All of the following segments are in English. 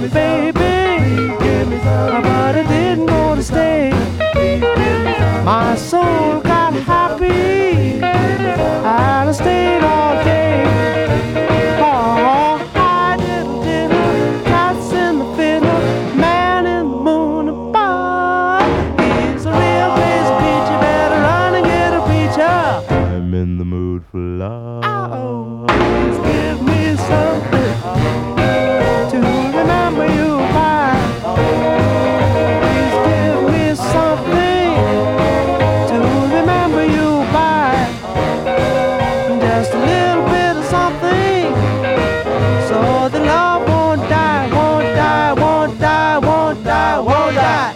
my baby, but I didn't want to stay. My soul got happy, and I stayed all day. Oh, hiding dinner, cats in the fiddle, man in the moon above. He's a real crazy peach, you better run and get a preacher. I'm in the mood for love. Oh, please give me something to remember you by. Please give me something to remember you by. Just a little bit of something, so the love won't die, won't die, won't die, won't die, won't die.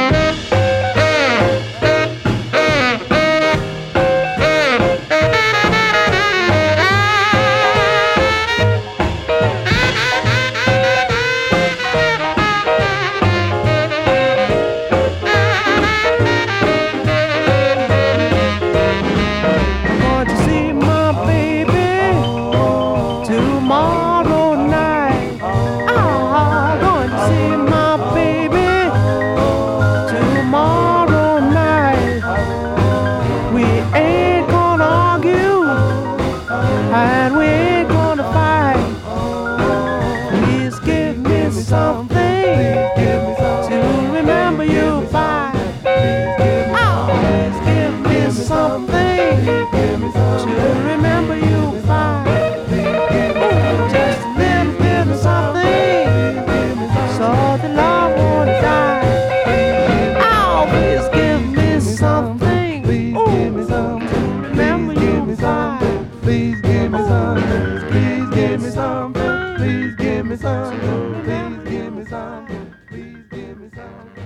Tomorrow night, I'm going to see my baby. Tomorrow night, we ain't gonna argue, and we ain't gonna fight. Please give me something to remember you by. Oh, please give me something to remember you by. So the love won't die. Oh, please give me something. To remember you by. Please give me something. Please give me something. Please give me something. Please give me something. Please give me something.